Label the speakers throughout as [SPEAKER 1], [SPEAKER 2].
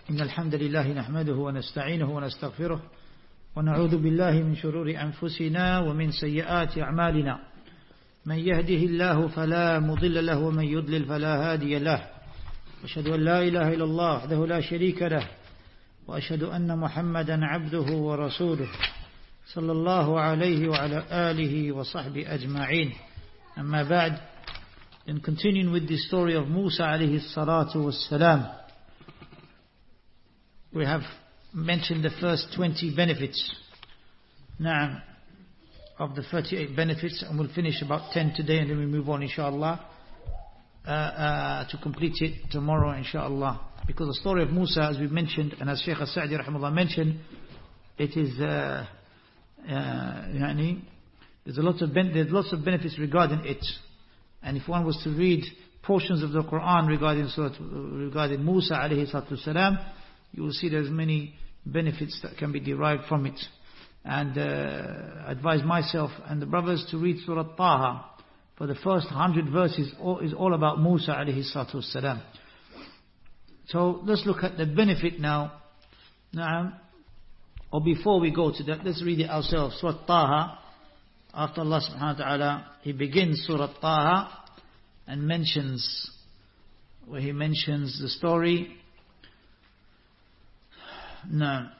[SPEAKER 1] إن الحمد لله نحمده ونستعينه ونستغفره ونعوذ بالله من شرور أنفسنا ومن سيئات أعمالنا من يهده الله فلا مضل له ومن يضلل فلا هادي له وأشهد أن لا إله إلا الله وحده لا شريك له وأشهد أن محمدا عبده ورسوله صلى الله عليه وعلى آله وصحبه أجمعين. أما بعد, in continuing with the story of Musa alayhi salatu wassalam, we have mentioned the first 20 benefits of the 38 benefits, and we'll finish about 10 today and then we move on inshallah to complete it tomorrow inshallah. Because the story of Musa, as we mentioned, and as Shaykh As-Sa'di rahimahullah mentioned, it is there's lots of benefits regarding it. And if one was to read portions of the Quran regarding Musa alayhi salatu salam, you will see there's many benefits that can be derived from it. And I advise myself and the brothers to read Surah Taha. For the first 100 verses is all about Musa alayhi salatu salam. So let's look at the benefit now. Or before we go to that, let's read it ourselves. Surah Taha. After Allah subhanahu wa ta'ala, He begins Surah Taha and mentions the story. نعم.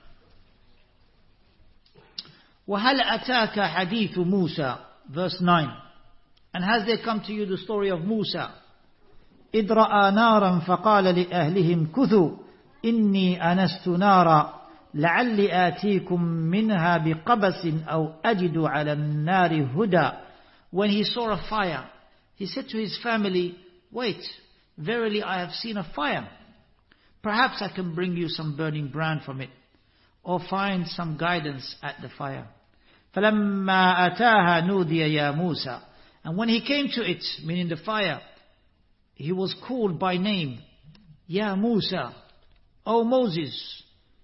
[SPEAKER 1] وَهَلْ أَتَاكَ حَدِيثُ مُوسَى, verse 9. And has there come to you the story of Musa? إِذْ رَأَى نَارًا فَقَالَ لِأَهْلِهِمْ كُثُوا إِنِّي أَنَسْتُ نَارًا لَعَلِّ آتِيكُم مِّنْهَا بِقَبَسٍ أَوْ أَجِدُ عَلَى النَّارِ هُدًى. When he saw a fire, he said to his family, wait, verily I have seen a fire. Perhaps I can bring you some burning brand from it, or find some guidance at the fire. فَلَمَّا أَتَاهَا نُودِيَ يَا مُوسَى. And when he came to it, meaning the fire, he was called by name, Ya Musa, O Moses.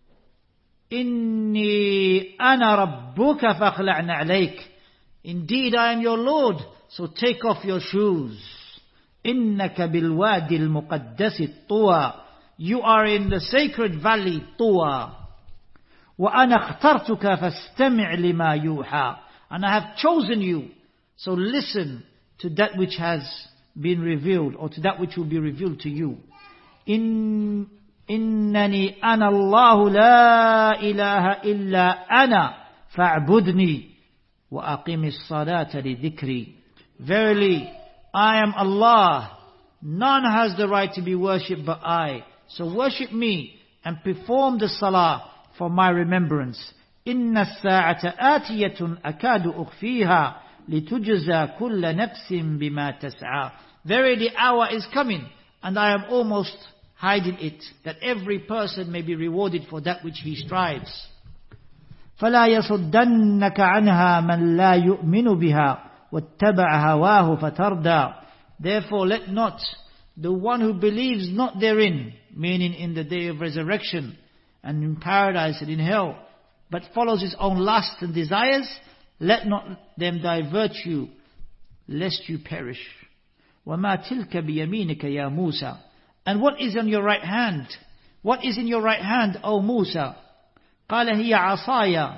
[SPEAKER 1] إِنِّي أَنَا رَبُّكَ فَاخْلَعْ نَعْلَيْكَ. Indeed I am your Lord, so take off your shoes. إِنَّكَ بِالْوَادِ الْمُقَدَّسِ طُوَى. You are in the sacred valley Tuwa. وَأَنَا اخْتَرْتُكَ فَاسْتَمِعْ لِمَا يُوحَى. And I have chosen you, so listen to that which has been revealed, or to that which will be revealed to you. إِنَّنِي أَنَا اللَّهُ لَا إِلَهَ إِلَّا أَنَا فَاعْبُدْنِي وَأَقِمِ الصَّلَاةَ لِذِكْرِي. Verily, I am Allah. None has the right to be worshipped but I. So worship me and perform the salah for my remembrance. إِنَّ السَّاعَةَ آتِيَةٌ أَكَادُ أُخْفِيهَا لِتُجْزَى كُلَّ نَفْسٍ بِمَا تَسْعَى. Verily the hour is coming, and I am almost hiding it, that every person may be rewarded for that which he strives. فَلَا يَصُدَّنَّكَ عَنْهَا مَنْ لَا يُؤْمِنُ بِهَا وَاتَّبَعَ هَوَاهُ فَتَرْدَى. Therefore let not the one who believes not therein, meaning in the day of resurrection and in paradise and in hell, but follows his own lust and desires, let not them divert you, lest you perish. وَمَا تِلْكَ بِيَمِينِكَ يَا مُوسَى. And what is on your right hand? What is in your right hand, O Musa? قَالَ هِيَ عَصَايَ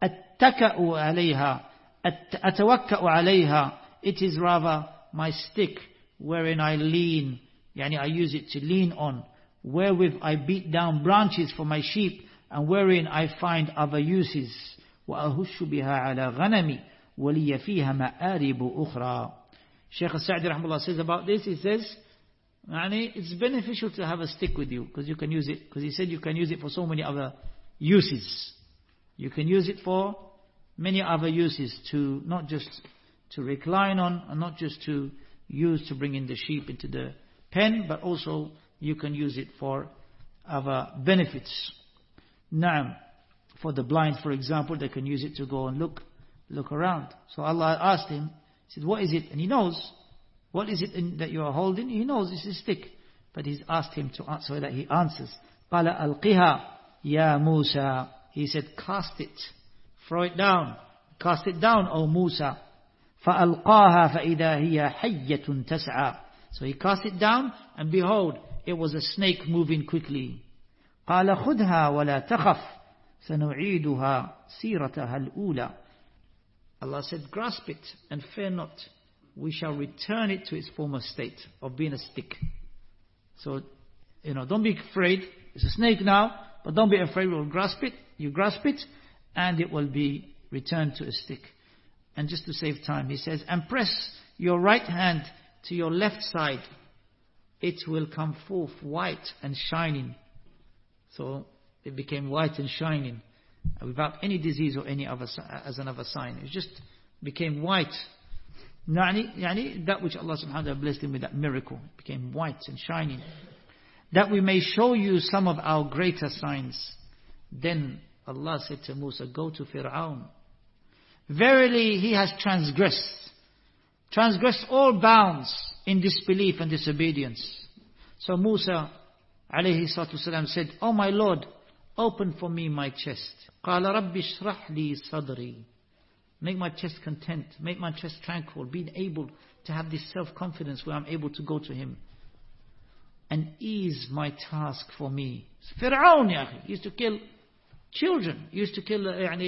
[SPEAKER 1] أَتَوَكَّأُ عَلَيْهَا. It is rather my stick, wherein I lean, I use it to lean on, wherewith I beat down branches for my sheep, and wherein I find other uses. وَأَهُشُّ بِهَا عَلَى غَنَمِ وَلِيَ فِيهَا مَآرِبُ أُخْرَى. Shaykh As-Sa'di rahimahullah says about this, he says, it's beneficial to have a stick with you, because you can use it, because he said you can use it for so many other uses. You can use it for many other uses, to not just to recline on, and not just to use to bring in the sheep into the pen, but also you can use it for other benefits. For the blind, for example, they can use it to go and look around. So Allah asked him, he said, what is it? And he knows. What is it that you are holding? He knows it's a stick. But he's asked him to answer, so that he answers. قَالَ أَلْقِهَا يَا مُوسَى. He said, cast it. Throw it down. Cast it down, O Musa. فَأَلْقَاهَا فَإِذَا هِيَ حَيَّةٌ تَسْعَى. So he cast it down, and behold, it was a snake moving quickly. قال خذها ولا تخف سنعيدها سيرتها الأولى. Allah said, grasp it and fear not. We shall return it to its former state of being a stick. So, don't be afraid. It's a snake now, but don't be afraid. We'll grasp it. You grasp it, and it will be returned to a stick. And just to save time, he says, and press your right hand to your left side. It will come forth white and shining. So it became white and shining without any disease or any other as another sign. It just became white. That which Allah subhanahu wa ta'ala blessed him with, that miracle, became white and shining. That we may show you some of our greater signs. Then Allah said to Musa, go to Fir'aun. Verily he has transgressed all bounds in disbelief and disobedience. So Musa alayhi salatu wasalam said, oh my Lord, open for me my chest. قَالَ رَبِّ اشْرَحْ لِي صَدْرِي. Make my chest content, make my chest tranquil, being able to have this self-confidence where I'm able to go to him. And ease my task for me. Fir'aun, he used to kill children, he used to kill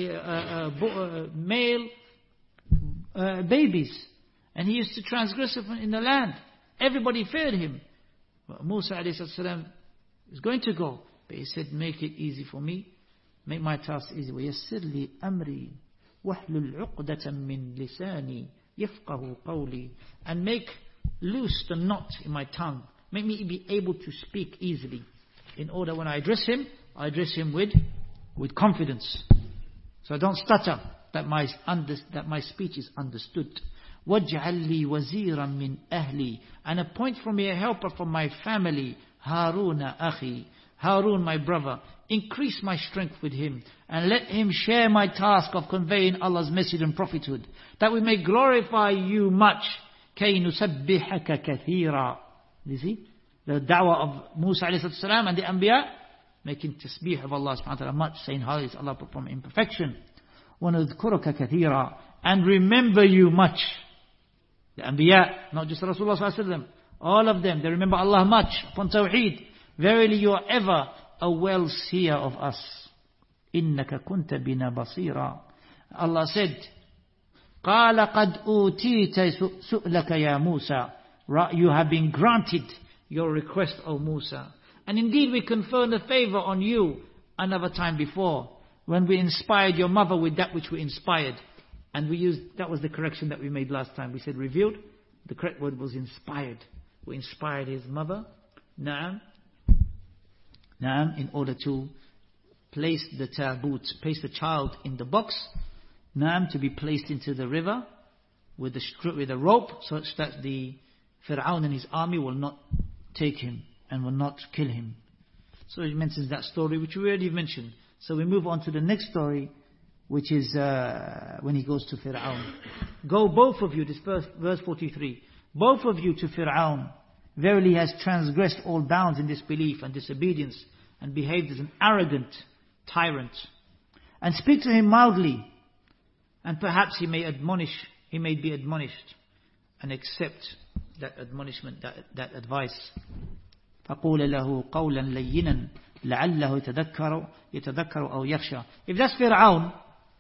[SPEAKER 1] male babies. And he used to transgress in the land. Everybody feared him. But Musa a.s. is going to go. But he said, make it easy for me. Make my task easy. وَيَسِّرْ لِي أَمْرِي وَحْلُلْ عُقْدَةً مِّن لِسَانِي يَفْقَهُ قَوْلِي. And make loose the knot in my tongue. Make me be able to speak easily. In order when I address him with confidence. So I don't stutter. That my speech is understood. وَاجْعَلْ لِي وَزِيرًا مِّنْ أَهْلِي. And appoint for me a helper from my family. هَارُونَ أَخِي. Harun, my brother. Increase my strength with him. And let him share my task of conveying Allah's message and prophethood. That we may glorify you much. كَيْ نُسَبِّحَكَ كَثِيرًا. You see? The da'wah of Musa a.s. and the Anbiya. Making tasbih of Allah subhanahu wa ta'ala much. Saying how is Allah perform imperfection. وَنُذْكُرَكَ كَثِيرًا. And remember you much. The Anbiya, not just Rasulullah sallallahu alaihi wasallam, all of them, they remember Allah much upon Tawheed. Verily you are ever a well-seer of us. إِنَّكَ كُنْتَ بِنَا بَصِيرًا. Allah said, قَالَ قَدْ أُوتِيتَ سُؤْلَكَ يَا مُوسَى. You have been granted your request, O Musa. And indeed we conferred a favor on you another time before, when we inspired your mother with that which we inspired. And that was the correction that we made last time. We said revealed. The correct word was inspired. We inspired his mother, Na'am, in order to place the taboot, place the child in the box, Na'am, to be placed into the river with a rope, such that the Fir'aun and his army will not take him and will not kill him. So he mentions that story which we already mentioned. So we move on to the next story, which is when he goes to Fir'aun. Go both of you, this verse 43, both of you to Fir'aun. Verily he has transgressed all bounds in disbelief and disobedience, and behaved as an arrogant tyrant. And speak to him mildly, and perhaps he may be admonished, and accept that admonishment, that advice. فَقُولَ لَهُ قَوْلًا لَيِّنًا لَعَلَّهُ يَتَذَكَّرُ أَوْ يَخْشَى. If that's Fir'aun,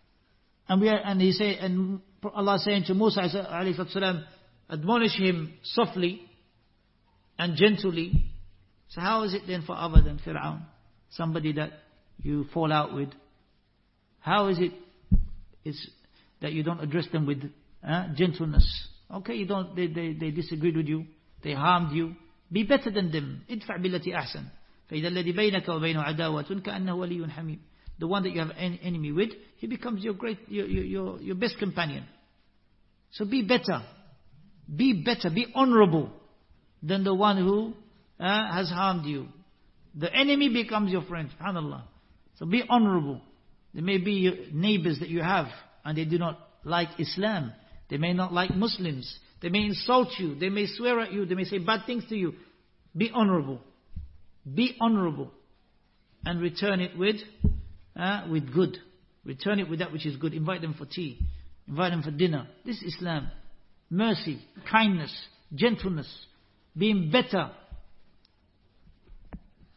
[SPEAKER 1] and Allah is saying to Musa alayhi salam, admonish him softly and gently. So how is it then for other than Fir'aun? Somebody that you fall out with. How is it that you don't address them with gentleness? Okay, they disagreed with you, they harmed you. Be better than them. ادفع بالتي أحسن. فإذا الذي بينك وبينه عداوة كأنه ولي حميم. The one that you have an enemy with, he becomes your best companion. So be better. Be better, be honorable than the one who has harmed you. The enemy becomes your friend. SubhanAllah. So be honorable. There may be your neighbors that you have, and they do not like Islam. They may not like Muslims. They may insult you. They may swear at you. They may say bad things to you. Be honorable. Be honorable. And return it with good. Return it with that which is good. Invite them for tea. Invite them for dinner. This is Islam. Mercy, kindness, gentleness, being better.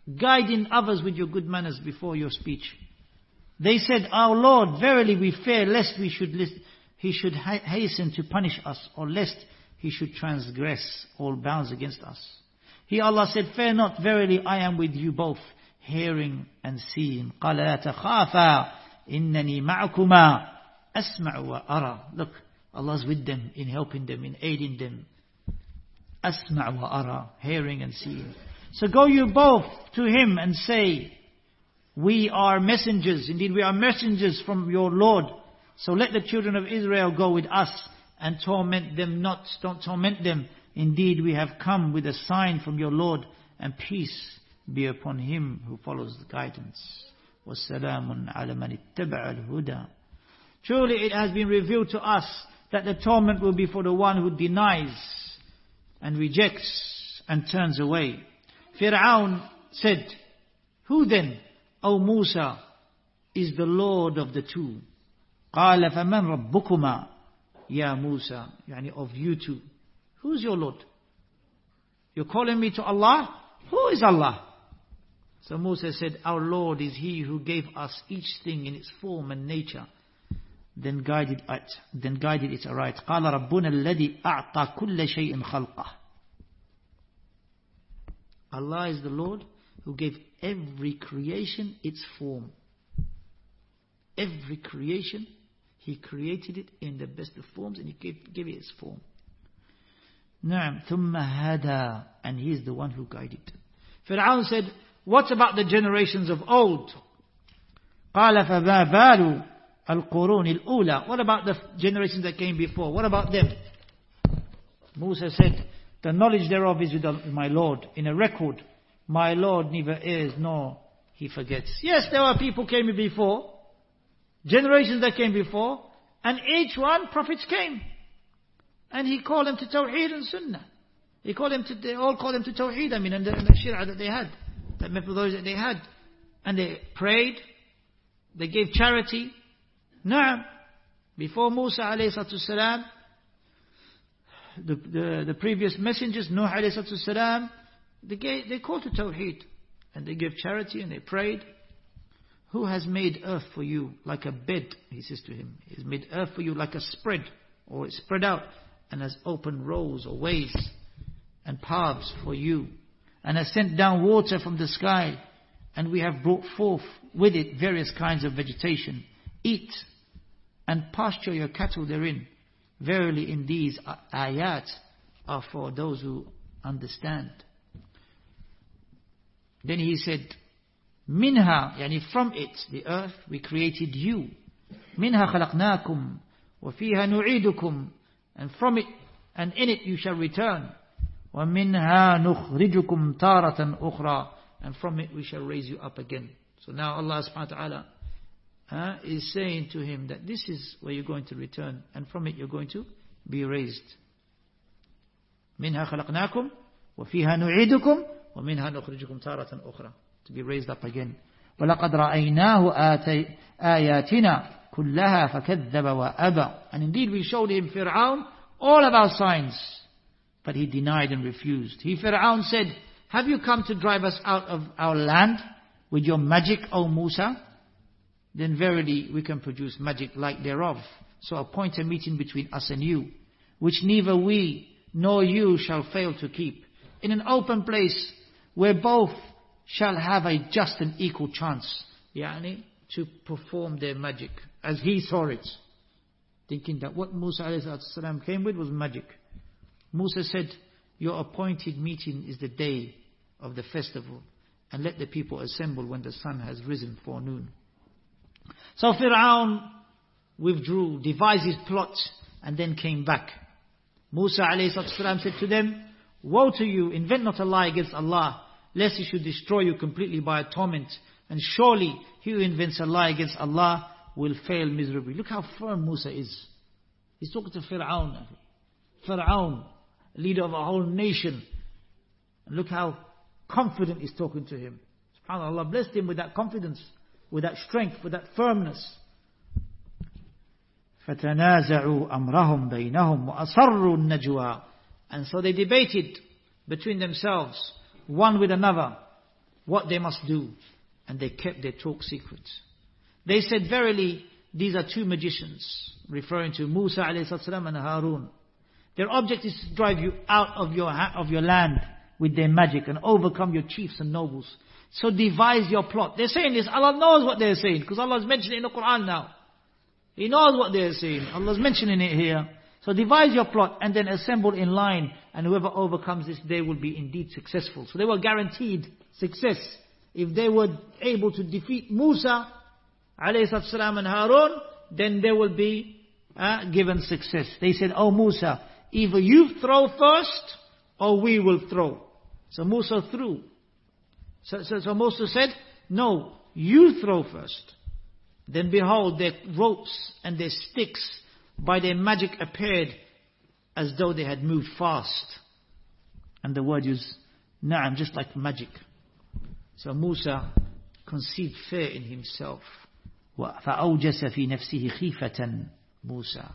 [SPEAKER 1] guiding others with your good manners before your speech. They said, Our Lord, verily we fear lest he should hasten to punish us, or lest he should transgress all bounds against us. Here Allah said, Fear not, verily I am with you both, hearing and seeing. قَالَ لَا تَخَافَا إِنَّنِي مَعَكُمَا أَسْمَعُ وَأَرَى. Look, Allah's with them, in helping them, in aiding them. أَسْمَعُ وَأَرَى, hearing and seeing. So go you both to him and say, We are messengers, indeed we are messengers from your Lord. So let the children of Israel go with us, and torment them not, don't torment them. Indeed we have come with a sign from your Lord, and peace be upon him who follows the guidance. وَالسَّلَامٌ عَلَى مَنِ اتَّبَعَ الْهُدَى. Truly it has been revealed to us that the torment will be for the one who denies and rejects and turns away. Fir'aun said, Who then, O Musa, is the Lord of the two? قَالَ فَمَنْ رَبُّكُمَا يَا Musa, yani of you two. Who's your Lord? You're calling me to Allah? Who is Allah? So Musa said, Our Lord is He who gave us each thing in its form and nature, then guided it aright. قَالَ رَبُّنَا الَّذِي أَعْطَى كُلَّ شَيْءٍ خَلْقَهُ. Allah is the Lord who gave every creation its form. Every creation, He created it in the best of forms, and He gave it its form. Naam, ثُمَّ هَدَى, and He is the one who guided. Fir'aun said, What about the generations of old? قَالَ فَمَا بَالُ الْقُرُونِ الْأُولَى. What about the generations that came before? What about them? Musa said, The knowledge thereof is with my Lord, in a record. My Lord neither errs nor He forgets. Yes, there were people came before, generations that came before, and each one, prophets came. And He called them to Tawheed and Sunnah. They all called them to Tawheed, and the Shir'ah that they had, that methodology that they had. And they prayed, they gave charity. Naam, before Musa alayhi salatu salam, the previous messengers, Nuh alayhi salatu salam, they called to Tawheed, and they gave charity and they prayed. Who has made earth for you like a bed, He says to him. He has made earth for you like a spread, or it's spread out, and has opened roads or ways and paths for you, and has sent down water from the sky, and we have brought forth with it various kinds of vegetation. Eat and pasture your cattle therein. Verily in these ayat are for those who understand. Then He said, Minha, yani from it, the earth, we created you. Minha khalaqnakum, wa fiha nu'idukum, and from it, and in it you shall return. Wa minha nukhrijukum taratan ukhra, and from it we shall raise you up again. So now Allah subhanahu wa ta'ala is saying to him that this is where you're going to return, and from it you're going to be raised. Minha khalaqnakum, wa fiha nu'idukum, wa minha nukhrijukum taratan ukhra, to be raised up again. وَلَقَدْ رَأَيْنَاهُ آيَاتِنَا كُلَّهَا فَكَذَّبَ وَأَبَى. And indeed we showed him, Fir'aun, all of our signs, but he denied and refused. Fir'aun said, Have you come to drive us out of our land with your magic, O Musa? Then verily we can produce magic like thereof. So appoint a meeting between us and you, which neither we nor you shall fail to keep, in an open place where both shall have a just and equal chance, yani to perform their magic as he saw it, thinking that what Musa ﷺ came with was magic. Musa said, Your appointed meeting is the day of the festival, and let the people assemble when the sun has risen forenoon. So Fir'aun withdrew, devised his plot, and then came back. Musa ﷺ said to them, Woe to you, invent not a lie against Allah, lest He should destroy you completely by a torment. And surely he who invents a lie against Allah will fail miserably. Look how firm Musa is. He's talking to Fir'aun. Fir'aun, leader of a whole nation. And look how confident he's talking to him. SubhanAllah, Allah blessed him with that confidence, with that strength, with that firmness. فَتَنَازَعُوا أَمْرَهُمْ بَيْنَهُمْ وَأَصَرُّوا النَّجْوَى. And so they debated between themselves, one with another. what they must do. And they kept their talk secret. They said, verily, these are two magicians, referring to Musa a.s. and Harun. Their object is to drive you out of your land with their magic and overcome your chiefs and nobles. So devise your plot. They're saying this. Allah knows what they're saying, because Allah is mentioning it in the Quran now. He knows what they're saying. Allah is mentioning it here. So devise your plot and then assemble in line, and whoever overcomes this day will be indeed successful. So they were guaranteed success. If they were able to defeat Musa alayhi salam and Harun, then they will be given success. They said, "Oh Musa, either you throw first or we will throw." So Musa threw. So Moses said, "No, you throw first." Then behold, their ropes and their sticks by their magic appeared as though they had moved fast. And the word is na'am, just like magic. So Musa conceived fear in himself. فَأَوْجَسَ فِي نَفْسِهِ خِيفَةً Musa.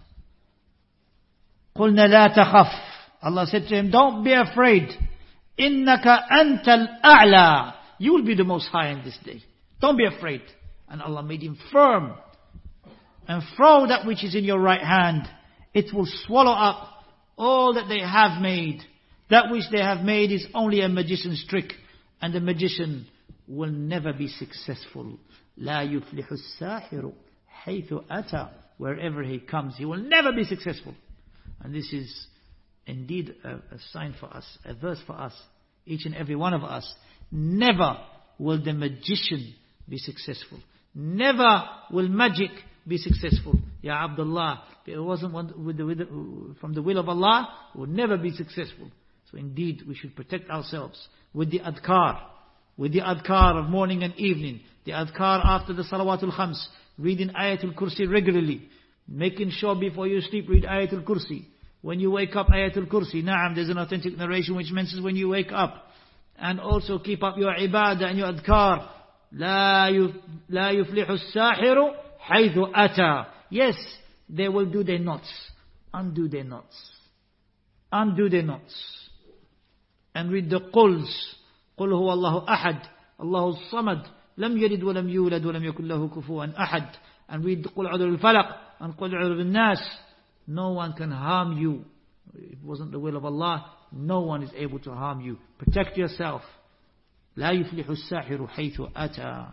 [SPEAKER 1] قُلْنَا لَا تَخَفْ. Allah said to him, don't be afraid. إِنَّكَ أَنْتَ الْأَعْلَى. You will be the most high in this day. Don't be afraid. And Allah made him firm. And throw that which is in your right hand. It will swallow up all that they have made. That which they have made is only a magician's trick. And the magician will never be successful. لا يفلح الساحر حيث أتى. Wherever he comes, he will never be successful. And this is indeed a sign for us, a verse for us, each and every one of us. Never will the magician be successful. Never will magic be successful. Ya Abdullah, if it wasn't from the will of Allah, it would never be successful. So indeed, we should protect ourselves with the adhkar. With the adhkar of morning and evening. The adhkar after the salawatul khams. Reading ayatul kursi regularly. Making sure before you sleep, read ayatul kursi. When you wake up, ayatul kursi. Na'am, there's an authentic narration which mentions when you wake up. And also keep up your ibadah and your adhkar. لا يفلح الساحر حيث أتى. Yes, they will do their knots. Undo their knots. Undo their knots. And read the quls. قل هو الله أحد الله الصمد لم يلد ولم يولد ولم يكن له كفوا أحد. And read قل أعوذ بالفلق and قل أعوذ بالناس. No one can harm you. If it wasn't the will of Allah, no one is able to harm you. Protect yourself. لا يفلح الساحر حيث أتى.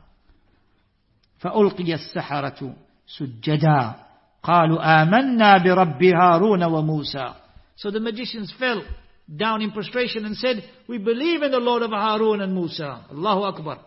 [SPEAKER 1] فألقي السحرة سجدا قالوا آمنا برب هارون وموسى. So the magicians fell down in prostration and said, we believe in the Lord of Harun and Musa. Allahu Akbar.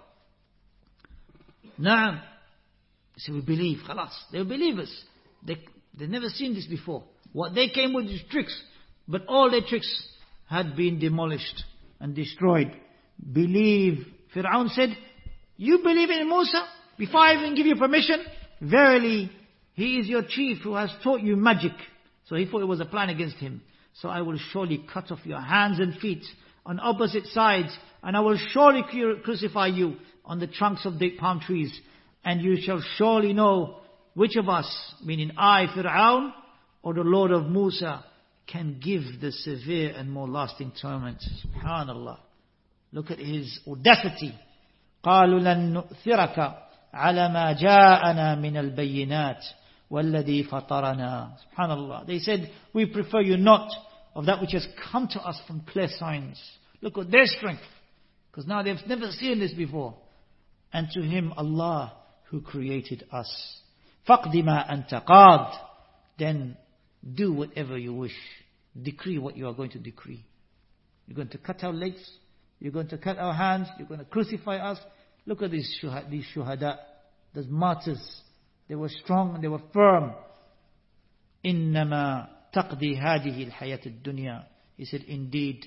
[SPEAKER 1] Naam. They said, we believe. Khalas. They're believers. They've never seen this before. What they came with is tricks. But all their tricks had been demolished and destroyed. Believe. Fir'aun said, you believe in Musa? Before I even give you permission? Verily, he is your chief who has taught you magic. So he thought it was a plan against him. So I will surely cut off your hands and feet on opposite sides, and I will surely crucify you on the trunks of date palm trees, and you shall surely know which of us, meaning I, Fir'aun, or the Lord of Musa, can give the severe and more lasting torment. Subhanallah. Look at his audacity. قالوا لن نؤثرك على ما جاءنا من البينات وَالَّذِي فَطَرَنَا. Subhanallah. They said, we prefer you not of that which has come to us from clear signs. Look at their strength. Because now they've never seen this before. And to him, Allah, who created us. فَقْدِ مَا أَنْتَ قَادٍ. Then do whatever you wish. Decree what you are going to decree. You're going to cut our legs. You're going to cut our hands. You're going to crucify us. Look at these shuhada. Those martyrs. They were strong and they were firm. إِنَّمَا تَقْضِي هَذِهِ الْحَيَاةِ الدُّنْيَا. He said, indeed,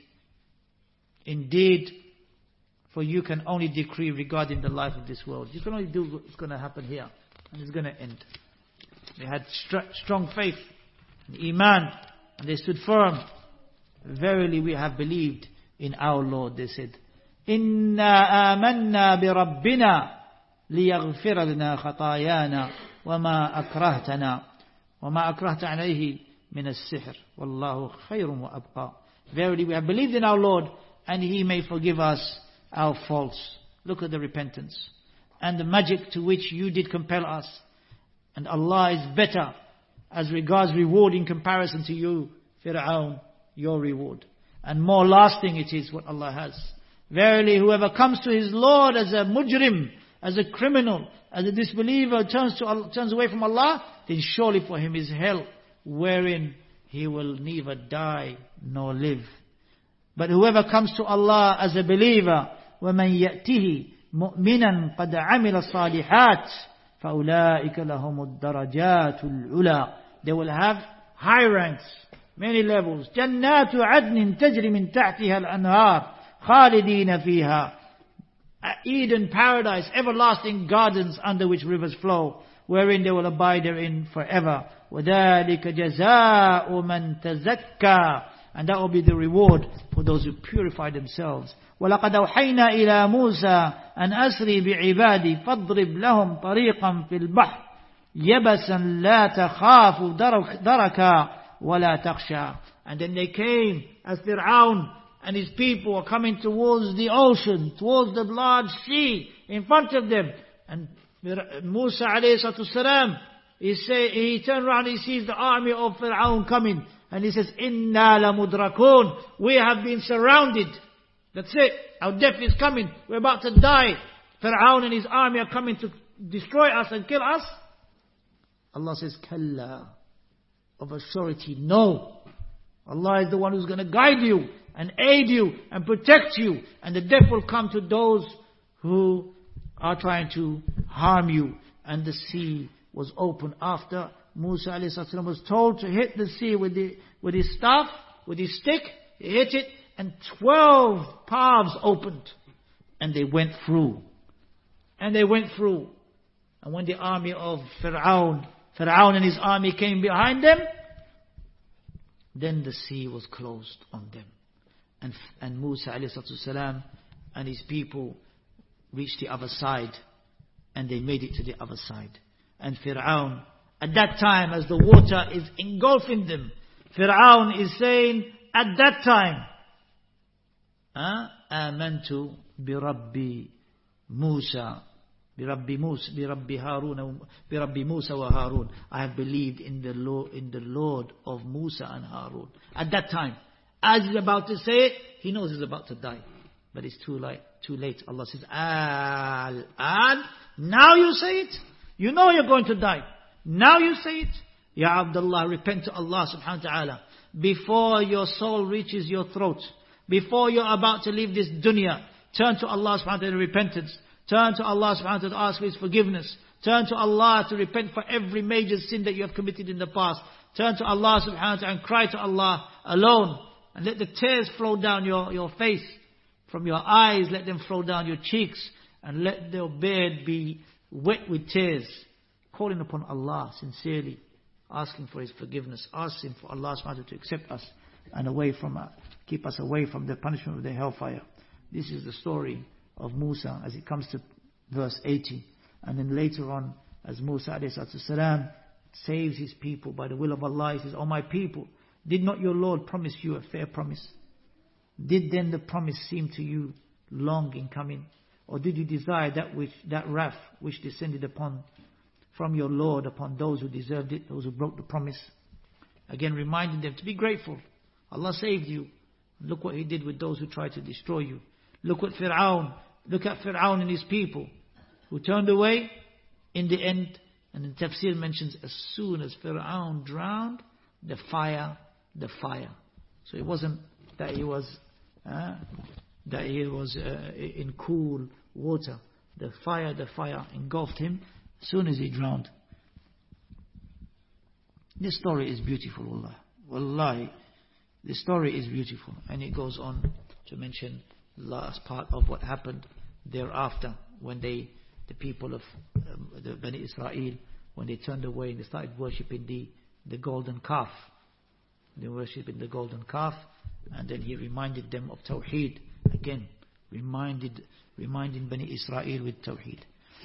[SPEAKER 1] for you can only decree regarding the life of this world. You can only do what's going to happen here. And it's going to end. They had strong faith, and iman, and they stood firm. Verily we have believed in our Lord, they said. إِنَّا آمَنَّا بِرَبِّنَا لِيَغْفِرَ لَنَا خَطَايَانَا وَمَا أَكْرَهْتَ عَلَيْهِ مِنَ السِّحْرِ وَاللَّهُ خَيْرٌ وَأَبْقَى. Verily we have believed in our Lord, and He may forgive us our faults. Look at the repentance and the magic to which you did compel us. And Allah is better as regards reward in comparison to you, Fir'aun, your reward. And more lasting it is what Allah has. Verily, whoever comes to his Lord as a mujrim, as a criminal, as a disbeliever, turns away from Allah, then surely for him is hell, wherein he will neither die nor live. But whoever comes to Allah as a believer, وَمَنْ يَأْتِهِ مُؤْمِنًا قَدْ عَمِلَ الصَّالِحَاتِ فَأُولَٰئِكَ لَهُمُ الدَّرَجَاتُ الْعُلَىٰ. They will have high ranks, many levels. جَنَّاتُ عَدْنٍ تَجْرِ مِنْ تَحْتِهَا الْأَنْهَارِ خَالِدِينَ فِيهَا. Eden, paradise, everlasting gardens under which rivers flow, wherein they will abide therein forever. وَذَلِكَ جَزَاءُ مَنْ تَزَكَّى. And that will be the reward for those who purify themselves. وَلَقَدْ أَوْحَيْنَا إِلَى مُوسَى أَنْ أَسْرِ بِعِبَادِي فَاضْرِبْ لَهُمْ طَرِيقًا فِي الْبَحْرِ يَبَسًا لَا تَخَافُ دَرَكًا وَلَا تَخْشَى. And then they came as Fir'aun and his people were coming towards the ocean, towards the large sea in front of them. And Musa alayhi salam, he turned around, he sees the army of Fir'aun coming. And he says, Inna la mudrakun. We have been surrounded. That's it. Our death is coming. We're about to die. Fir'aun and his army are coming to destroy us and kill us. Allah says, Kalla. Of a surety, no. Allah is the one who's going to guide you and aid you and protect you. And the death will come to those who are trying to harm you. And the sea was open after Musa ﷺ was told to hit the sea with his staff, with his stick. He hit it and 12 paths opened. And they went through. And they went through. And when the army of Fir'aun and his army came behind them, then the sea was closed on them. And Musa ﷺ and his people reached the other side. And they made it to the other side. And Fir'aun, at that time, as the water is engulfing them, Fir'aun is saying, at that time, آمنت برب موسى برب موسى وهارون. I have believed in the Lord of Musa and Harun. At that time, as he's about to say it, he knows he's about to die. But it's too late. Allah says, Al-an, now you say it. You know you're going to die. Now you say it. Ya Abdullah, repent to Allah subhanahu wa ta'ala. Before your soul reaches your throat. Before you're about to leave this dunya. Turn to Allah subhanahu wa ta'ala in repentance. Turn to Allah subhanahu wa ta'ala to ask for His forgiveness. Turn to Allah to repent for every major sin that you have committed in the past. Turn to Allah subhanahu wa ta'ala and cry to Allah alone. And let the tears flow down your face. From your eyes, let them flow down your cheeks. And let your beard be wet with tears. Calling upon Allah sincerely, asking for His forgiveness, asking for Allah subhanahu wa ta'ala to accept us and keep us away from the punishment of the hellfire. This is the story of Musa as it comes to verse 80. And then later on, as Musa alayhi salam saves his people by the will of Allah, he says, O my people, did not your Lord promise you a fair promise? Did then the promise seem to you long in coming? Or did you desire that wrath which descended from your Lord upon those who deserved it, those who broke the promise? Again, reminding them to be grateful. Allah saved you. Look what He did with those who tried to destroy you. Look at Fir'aun and his people who turned away in the end. And the tafsir mentions as soon as Fir'aun drowned, the fire. So it wasn't that he was in cool water. The fire engulfed him as soon as he drowned. This story is beautiful, wallah. Wallahi, this story is beautiful. And it goes on to mention the last part of what happened thereafter when the people of the Bani Israel, when they turned away and they started worshipping the golden calf. They were worshipping the golden calf. And then He reminded them of Tawheed. Again, reminding Bani Israel with Tawheed.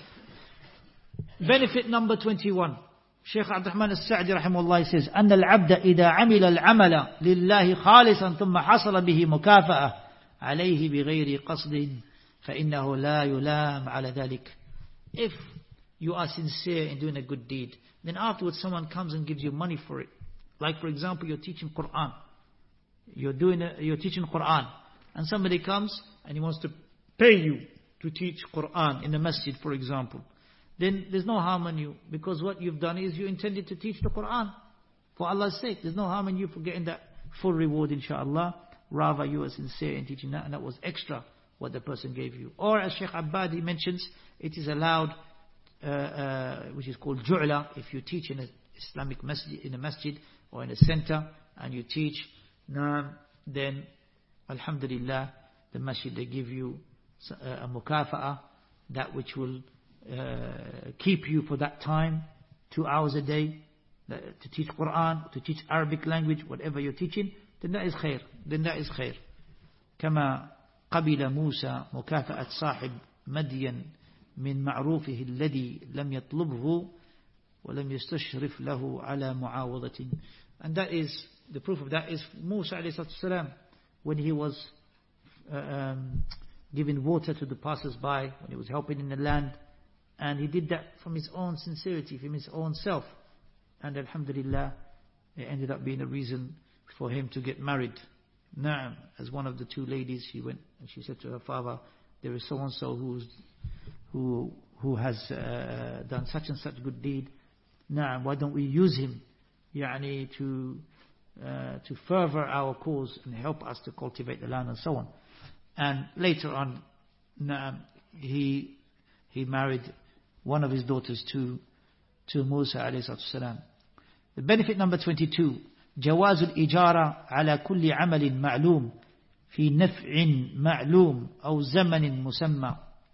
[SPEAKER 1] Benefit number 21. Shaykh Abdurrahman al-Sa'di rahimahullah says, أن العبد إذا عمل العمل لله خالصا ثم حصل به مكافأة عليه بغير قصد فإنه لا يلام على ذلك. If you are sincere in doing a good deed, then afterwards someone comes and gives you money for it. Like for example, you're teaching Quran. You're teaching Quran, and somebody comes and he wants to pay you to teach Quran in the masjid, for example. Then there's no harm in you, because what you've done is you intended to teach the Quran for Allah's sake. There's no harm in you for getting that full reward, inshaAllah. Rather, you are sincere in teaching that, and that was extra what the person gave you. Or as Shaykh Abbadi mentions, it is allowed, which is called ju'la, if you teach in an Islamic masjid, in a masjid or in a center, and you teach, then alhamdulillah, the masjid, they give you a mukafa'a, that which will keep you for that time, 2 hours a day, to teach Quran, to teach Arabic language, whatever you're teaching, then that is khair. Then that is khair. كما قبل موسى مكافأة صاحب مدين من معروفه الذي لم يطلبه ولم يستشرف له على معاوضة. And that is, the proof of that is Musa alayhi salam, when he was giving water to the passers-by, when he was helping in the land, and he did that from his own sincerity, from his own self. And alhamdulillah, it ended up being a reason for him to get married. Na'am, as one of the two ladies, she went and she said to her father, there is so-and-so who has done such and such good deed. Na'am, why don't we use him to further our cause and help us to cultivate the land and so on. And later on, na'am, he married one of his daughters to Musa alayhi salam. The benefit number 22, جواز الإجارة على كل عمل معلوم في نفع معلوم أو زمن مسمى.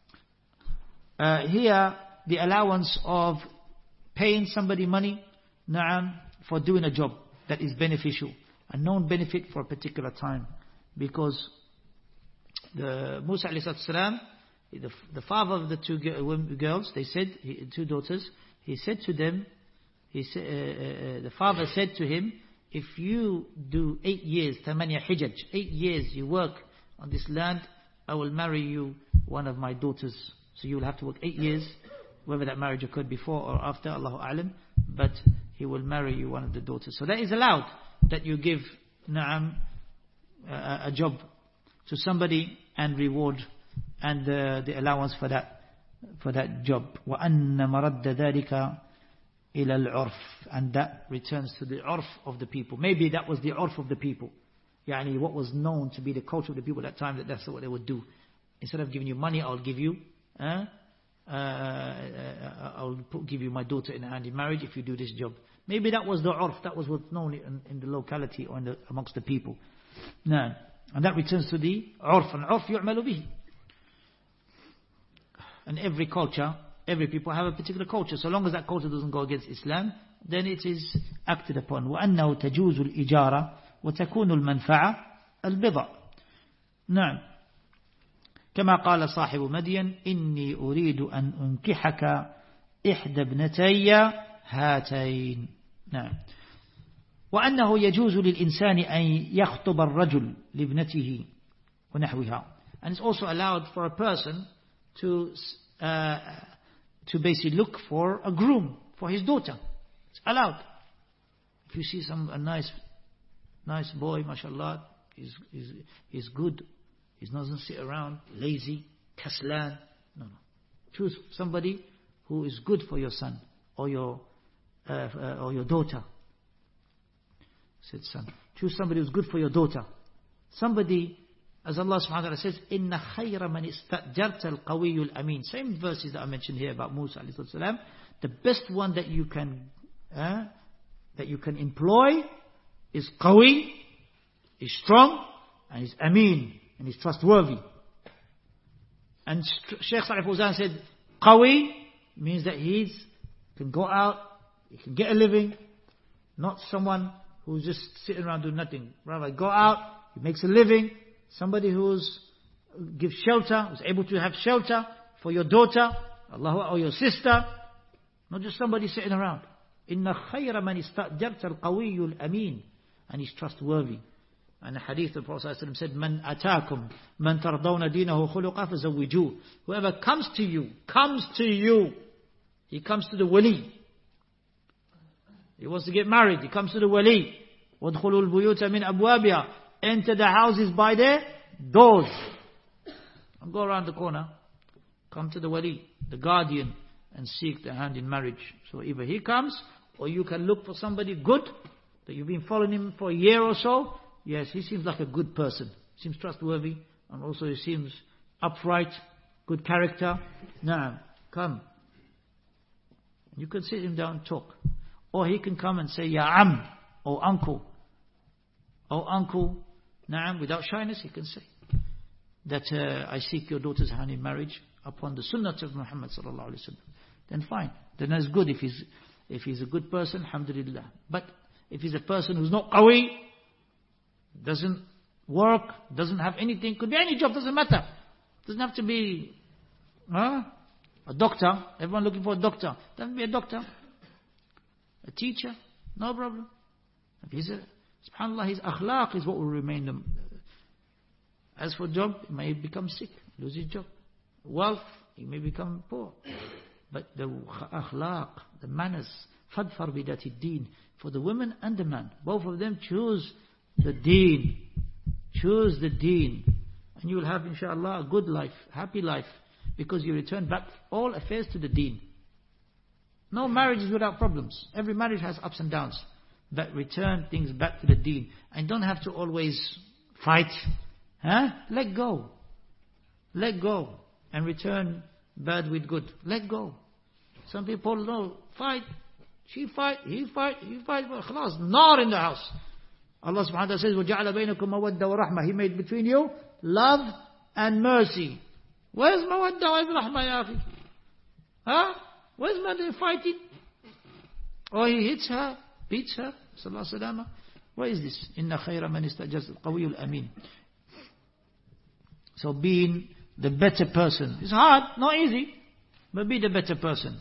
[SPEAKER 1] Here, the allowance of paying somebody money, na'am, for doing a job that is beneficial, a known benefit for a particular time. Because the Musa alayhi salam, the father of the two girls, they said, two daughters, he said to them, the father said to him, if you do 8 years, 8 hijaj, 8 years you work on this land, I will marry you one of my daughters. So you will have to work 8 years, whether that marriage occurred before or after, Allahu A'lam, but he will marry you one of the daughters. So that is allowed, that you give na'am, a job to somebody and reward and the allowance for that job. وَأَنَّ مَرَدَّ ذَلِكَ إِلَى الْعُرْفِ, and that returns to the urf of the people. Maybe that was the urf of the people. What was known to be the culture of the people at that time, that's what they would do. Instead of giving you money, I'll give you give you my daughter in hand in marriage if you do this job. Maybe that was the urf, that was what's known in the locality or amongst the people. No. And that returns to the urf, and urf yu'malu bihi. And every culture, every people have a particular culture. So long as that culture doesn't go against Islam, then it is acted upon. وَأَنَّهُ تَجُوزُ الْإِجَارَةِ وَتَكُونُ الْمَنْفَعَةِ الْبِضَعِ. نعم. كما قال صاحب مدين إني أريد أن أنكحك إحدى ابنتي هاتين. نعم. وأنه يجوز للإنسان أن يخطب الرجل لابنته ونحوها. And it's also allowed for a person to basically look for a groom for his daughter. It's allowed. If you see a nice boy, mashallah, he's good. He doesn't sit around, lazy, kaslan. No. Choose somebody who is good for your son or your daughter. Said son. Choose somebody who's good for your daughter. Somebody, as Allah subhanahu wa ta'ala says, إِنَّ خَيْرَ مَنِ اسْتَأْجَرْتَ الْقَوِيُّ الْأَمِينَ. Same verses that I mentioned here about Musa alayhi salam. The best one that you can employ is qawi, is strong, and is ameen, and is trustworthy. And Shaykh Salih Fawzan said, qawi means that he can go out, he can get a living, not someone who's just sitting around doing nothing. Rather, go out, he makes a living. Somebody who's gives shelter, who's able to have shelter for your daughter, Allah, or your sister. Not just somebody sitting around. Inna khayra man ista'jarta al-qawiyyu al-amin. And he's trustworthy. And the hadith of the Prophet ﷺ said, "Man atakum, man tardawna dinahu khuluqa fazawwiju." Whoever comes to you. He comes to the wali. He wants to get married. He comes to the wali. وَادْخُلُوا الْبُيُوتَ مِنْ أَبْوَابِهَا. Enter the houses by their doors. And go around the corner. Come to the wali, the guardian, and seek the hand in marriage. So either he comes, or you can look for somebody good, that you've been following him for a year or so. Yes, he seems like a good person. Seems trustworthy. And also he seems upright, good character. Now, come. You can sit him down and talk. Or he can come and say, Ya Am, or uncle. Oh uncle, Naam, without shyness he can say that I seek your daughter's hand in marriage upon the sunnah of Muhammad sallallahu alaihi wasallam. Then fine. Then that's good if he's a good person, alhamdulillah. But if he's a person who's not qawi, doesn't work, doesn't have anything, could be any job, doesn't matter. Doesn't have to be a doctor. Everyone looking for a doctor. Doesn't be a doctor. A teacher, no problem. If he's subhanAllah, his akhlaq is what will remain them. As for job, he may become sick, lose his job. Wealth, he may become poor. But the akhlaq, the manners, fadfar bidati deen, for the women and the man, both of them choose the deen. Choose the deen. And you will have, inshallah, a good life, happy life, because you return back all affairs to the deen. No marriage is without problems. Every marriage has ups and downs. But return things back to the deen. And don't have to always fight. Let go. Let go. And return bad with good. Let go. Some people know, fight. She fight, he fight, he fight. Khalas, nar in the house. Allah subhanahu wa ta'ala says, وَجَعَلَ بَيْنَكُمْ مَوَدَّةً وَرَحْمَةً. He made between you love and mercy. Where's mawadda wa rahmah, ya akhi? Where's mother fighting? Or he hits her, beats her. Sallallahu alaihi wasallam. What is this? Inna khayra man istajaz al-qawiyul amin. So being the better person. It's hard, not easy, but be the better person.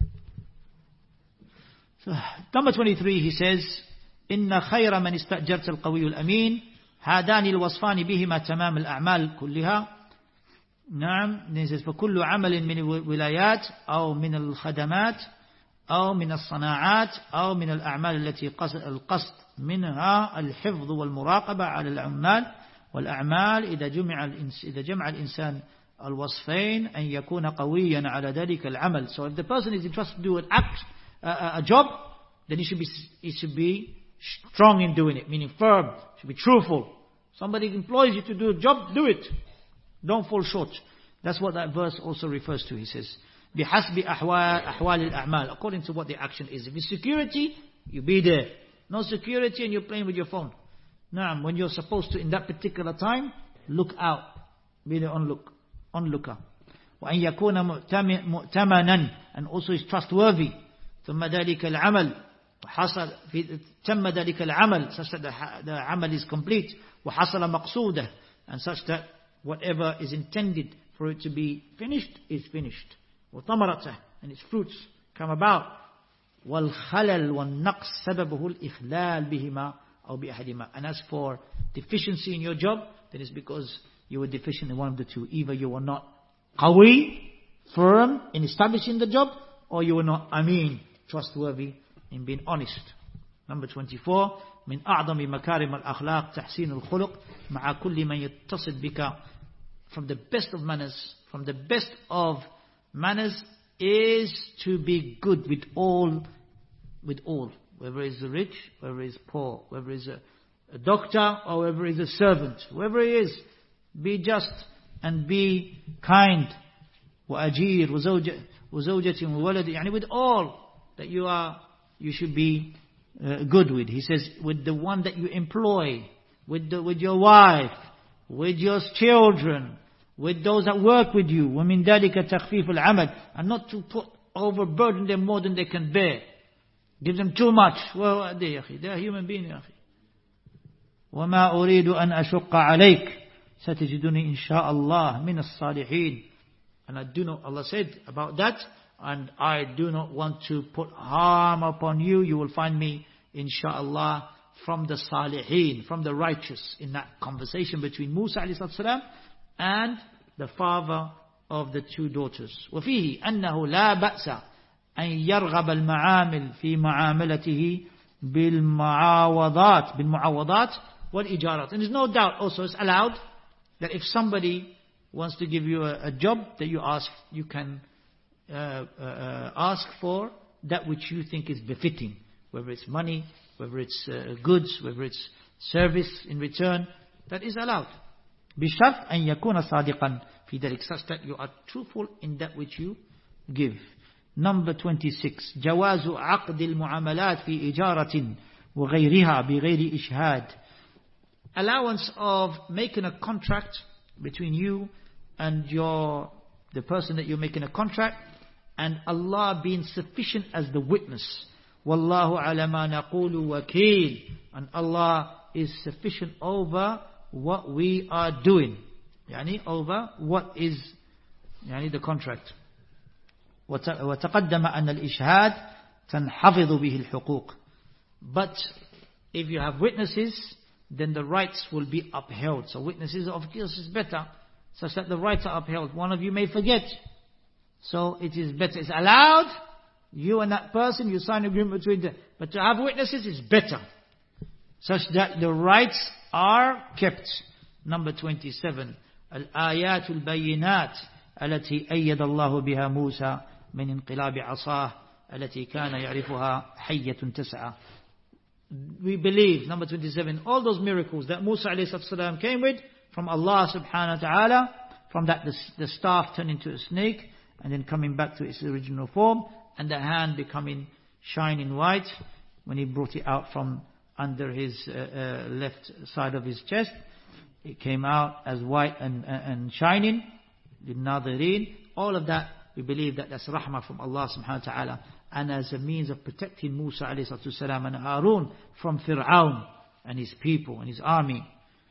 [SPEAKER 1] So, number 23, he says, Inna khayra man istajarta al-qawiyul amin. هذان الوصفان بهما تمام الأعمال كلها. نعم. He says, فكل عمل من الولايات أو من الخدمات أو من الصناعات أو من الأعمال التي القصد منها الحفظ والمراقبة على العمال والأعمال إذا جمع الإنسان الوصفين أن يكون قويا على ذلك العمل. So if the person is entrusted to do an act, a job, then he should be strong in doing it, meaning firm, should be truthful. Somebody employs you to do a job, do it. Don't fall short. That's what that verse also refers to. He says, بِحَسْبِ أَحْوَالِ الْأَعْمَالِ, according to what the action is. If it's security, you be there. No security and you're playing with your phone. Now, when you're supposed to, in that particular time, look out. Be the onlooker. وَأَنْ يَكُونَ مُؤْتَمَنًا, and also is trustworthy. ثُمَّ ذَلِكَ الْعَمَلِ تم ذلك العمل, such that the amal is complete. وَحَصَلَ مَقْصُودَهُ, and such that whatever is intended for it to be finished is finished. وَطَمَرَتَهُ, and its fruits come about. وَالْخَلَلْ وَالنَّقْص سَبَبُهُ الْإِخْلَالِ بِهِمَا أو بِأَحَدِهِمَا. And as for deficiency in your job, then it's because you were deficient in one of the two. Either you were not qawi, firm in establishing the job, or you were not trustworthy in being honest. Number 24, من أعظم مكارم الأخلاق تحسين الخلق مع كل من يتصل بك. From the best of manners is to be good with all, whether it's rich, whether it's poor, whether it's a doctor or whether it's a servant, whoever he is, be just and be kind. وأجير وزوجة وولد, يعني with all that you should be good with. He says, with the one that you employ, with your wife, with your children, with those that work with you. وَمِن ذَلِكَ تَخْفِيفُ الْعَمَلِ, and not to overburden them more than they can bear. Give them too much. Well, they are human beings. وَمَا أُرِيدُ أَنْ أَشُقَّ عَلَيْكَ سَتَجِدُنِي إِنْ شَاءَ اللَّهِ مِنَ الصَّالِحِينَ. And I do not, Allah said about that, and I do not want to put harm upon you. You will find me, inshaAllah, from the salihin, from the righteous, in that conversation between Musa ﷺ and the father of the two daughters. وفيه أنه لا بأس أن يرغب المعامل في معاملته بالمعاوضات والإجارات. And there's no doubt also it's allowed that if somebody wants to give you a job that you can ask for that which you think is befitting, whether it's money, whether it's goods, whether it's service in return, that is allowed. بشرط أن يكون صادقا في ذلك, such that you are truthful in that which you give. Number 26. جواز عقد المعاملات في إجارة وغيرها بغير إشهاد. Allowance of making a contract between you and the person that you're making a contract, and Allah being sufficient as the witness. Wallahu ala ma naqulu wakeel. And Allah is sufficient over what we are doing. Yani over what is the contract. وتقدم أن الإشهاد تنحفظ به الحقوق. But if you have witnesses, then the rights will be upheld. So witnesses, of course, is better, such that the rights are upheld. One of you may forget. So it is better. It's allowed, you and that person, you sign an agreement between them. But to have witnesses is better, such that the rights are kept. Number 27. الآيات البينات التي أيد الله بها موسى من انقلاب عصاه التي كان يعرفها حية تسعى. We believe, number 27, all those miracles that Musa ﷺ came with from Allah subhanahu wa ta'ala, from that the staff turned into a snake and then coming back to its original form, and the hand becoming shining white when he brought it out from under his left side of his chest. It came out as white and shining. للناظرين. All of that, we believe that that's rahmah from Allah subhanahu wa ta'ala, and as a means of protecting Musa alayhi salatu salam and Harun from Fir'aun and his people and his army.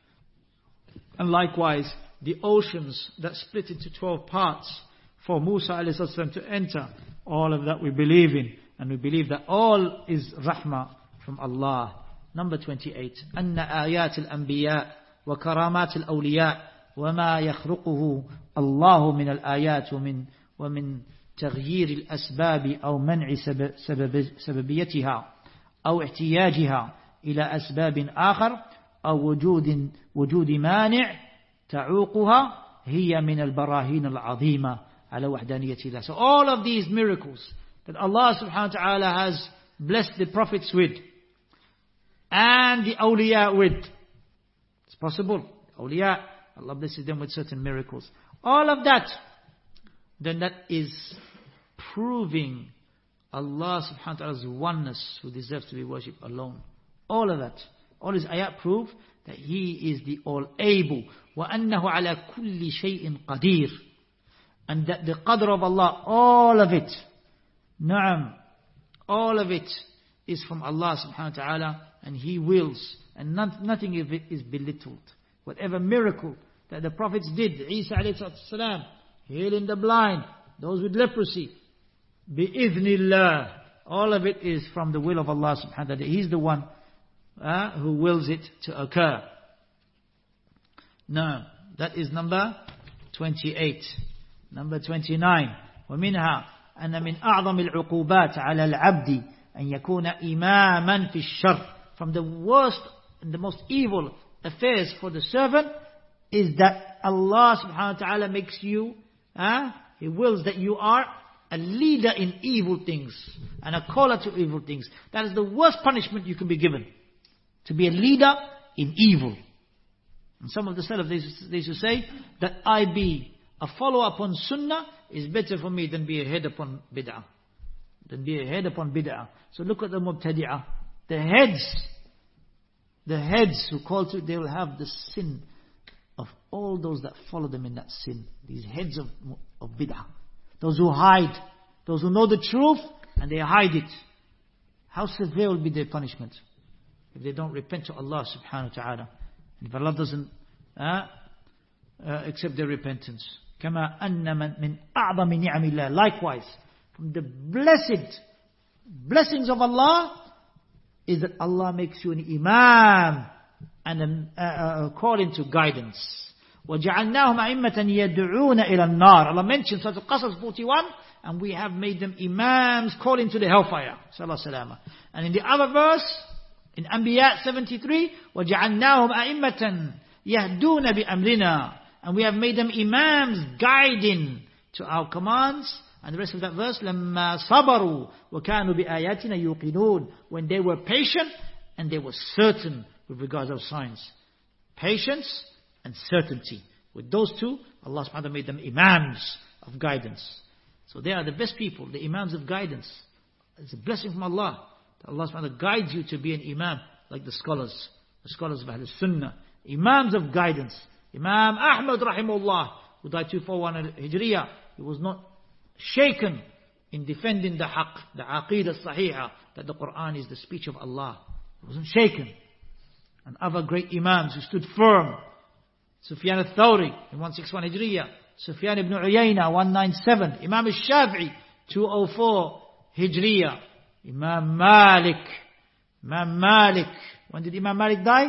[SPEAKER 1] And likewise, the oceans that split into 12 parts for Musa alayhi salatu salam to enter, all of that we believe in, and we believe that all is rahmah from Allah. Number 28. أن آيات الأنبياء وكرامات الأولياء وما يخرقه الله من الآيات ومن تغيير الأسباب أو منع سببيتها أو احتياجها إلى أسباب آخر أو وجود مانع تعوقها هي من البراهين العظيمة على وحدانية الله. So all of these miracles that Allah subhanahu wa ta'ala has blessed the prophets with and the awliya with, it's possible, awliya, Allah blesses them with certain miracles. All of that, then that is proving Allah subhanahu wa ta'ala's oneness, who deserves to be worshipped alone. All of that. All his ayat prove that He is the all-able. وَأَنَّهُ عَلَى كُلِّ شَيْءٍ قَدِيرٌ. And that the qadr of Allah, all of it, na'am, all of it is from Allah subhanahu wa ta'ala, and He wills, and nothing of it is belittled. Whatever miracle that the prophets did, Isa alayhi salam, healing the blind, those with leprosy, bi'idhnillah, all of it is from the will of Allah subhanahu wa ta'ala. He's the one who wills it to occur. Now, that is number 28. Number 29. ومنها أن من أعظم العقوبات على العبد أن يكون إماما في الشر. From the worst and the most evil affairs for the servant is that Allah subhanahu wa ta'ala makes you, He wills that you are a leader in evil things and a caller to evil things. That is the worst punishment you can be given. To be a leader in evil. And some of the Salaf, they used to say that I be a follower upon sunnah is better for me than be a head upon bid'ah. So look at the mubtadi'ah. The heads who call to it, they will have the sin of all those that follow them in that sin. These heads of bid'ah. Those who hide. Those who know the truth and they hide it. How severe will be their punishment if they don't repent to Allah subhanahu wa ta'ala. If Allah doesn't accept their repentance. كما أن من أعظم نعم الله. Likewise, from the blessings of Allah is that Allah makes you an imam and according to guidance. وَجَعَلْنَاهُمْ أَئِمَّةً يَدْعُونَ إِلَى النَّارِ. Allah mentions Surah Al-Qasas 41, and we have made them imams calling to the hellfire. Sallallahu And in the other verse, in Anbiya 73, وَجَعَلْنَاهُمْ أَئِمَّةً يَهْدُونَ بِأَمْرِنَا. And we have made them imams guiding to our commands. And the rest of that verse, لَمَّا صَبَرُوا وَكَانُوا بِآيَاتِنَا يُوقِنُونَ. When they were patient and they were certain with regards to science. Patience and certainty. With those two, Allah subhanahu wa ta'ala made them imams of guidance. So they are the best people, the imams of guidance. It's a blessing from Allah. That Allah subhanahu wa ta'ala guides you to be an imam, like the scholars of Ahlul Sunnah. Imams of guidance. Imam Ahmad rahimahullah, who died 241 Hijriya, he was not shaken in defending the haqq, the aqidah sahiha, that the Quran is the speech of Allah. He wasn't shaken. And other great imams who stood firm. Sufyan al-Thawri in 161 Hijriya. Sufyan ibn Uyayna 197. Imam al-Shafi'i 204 Hijriya. Imam Malik. When did Imam Malik die?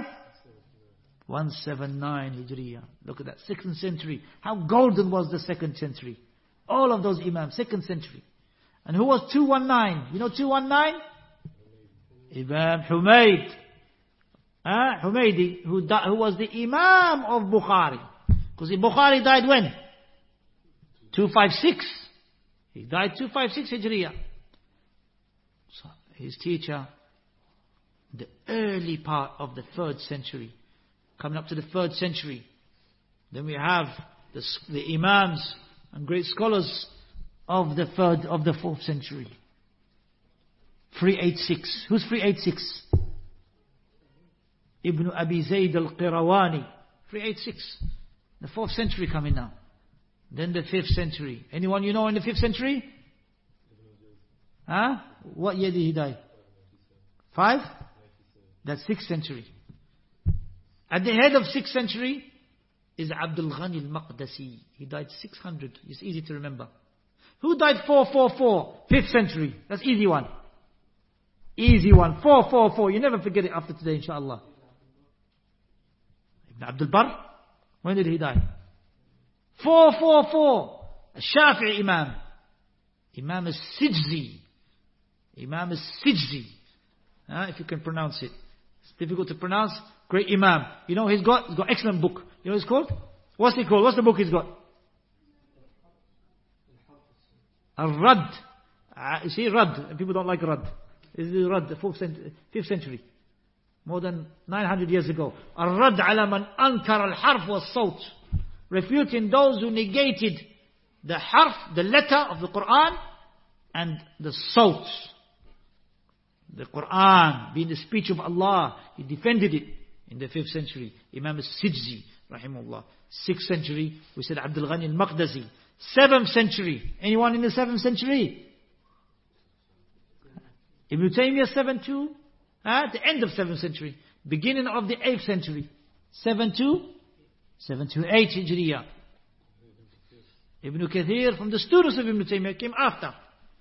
[SPEAKER 1] 179 Hijriya. Look at that, 2nd century. How golden was the 2nd century? All of those imams, 2nd century. And who was 219? You know 219? Imam Humayd. Humaydi, who was the Imam of Bukhari. Because Bukhari died when? 256. He died 256 Hijriya. So his teacher, the early part of the 3rd century, coming up to the 3rd century. Then we have the Imams and great scholars of the 4th century. 386. Who's 386? Ibn Abi Zayd al-Qirawani. 386. The 4th century coming now. Then the 5th century. Anyone you know in the 5th century? What year did he die? 5? That's 6th century. At the head of 6th century is Abdul Ghani al-Maqdisi. He died 600. It's easy to remember. Who died 444? 5th century. That's easy one. Easy one. 444. You never forget it after today, inshallah. Ibn Abdul Barr. When did he die? 444. Shafi'i Imam. Imam al-Sijzi. Imam al-Sijzi. If you can pronounce it. It's difficult to pronounce. Great Imam. You know he's got excellent book. You know what it's called? What's it called? What's the book he's got? Al-Rad. You see Rad. People don't like Rad. This is Rad, the 5th century. More than 900 years ago. Al-Rad ala man ankar al-harf was-sawt. Refuting those who negated the harf, the letter of the Quran, and the sawt. The Quran being the speech of Allah. He defended it in the 5th century. Imam al-Sijzi, rahimahullah. 6th century, we said Abdul Ghani al-Maqdisi. 7th century. Anyone in the 7th century? Ibn Taymiyyah 7-2. At the end of 7th century. Beginning of the 8th century. 7-2. 7-8 Hijriya. Ibn Kathir from the students of Ibn Taymiyyah came after.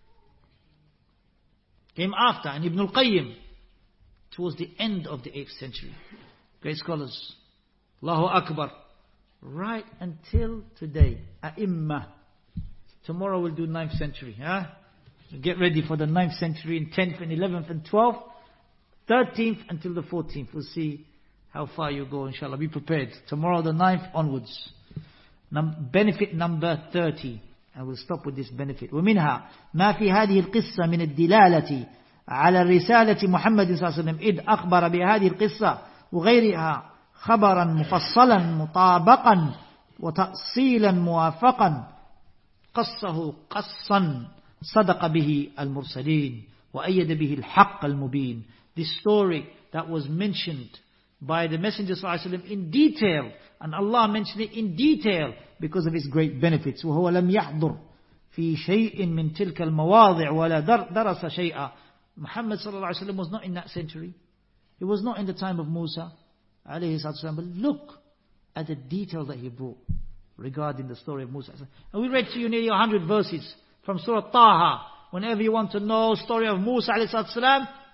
[SPEAKER 1] And Ibn al-Qayyim towards the end of the 8th century. Great scholars. Allahu Akbar. Right until today. A'imma. Tomorrow we'll do 9th century. Get ready for the 9th century and 10th and 11th and 12th. 13th until the 14th. We'll see how far you go, inshallah. Be prepared. Tomorrow the 9th onwards. Benefit number 30. I will stop with this benefit. ومنها ما في هذه القصة من الدلالة على الرسالة محمد صلى الله عليه وسلم إذ أخبر بهذه القصة وغيرها خبرا مفصلا مطابقا وتأصيلا موافقا قصه قصا صدق به المرسلين وأيد به الحق المبين. This story that was mentioned by the Messenger صلى الله عليه وسلم in detail, and Allah mentioned it in detail because of its great benefits. وهو لم يحضر في شيء من تلك المواضع ولا درس شيئا. Muhammad صلى الله عليه وسلم was not in that century. He was not in the time of Musa عليه الصلاة والسلام. But look at the detail that he brought regarding the story of Musa. And we read to you nearly 100 verses from Surah Taha. Whenever you want to know story of Musa عليه الصلاة والسلام,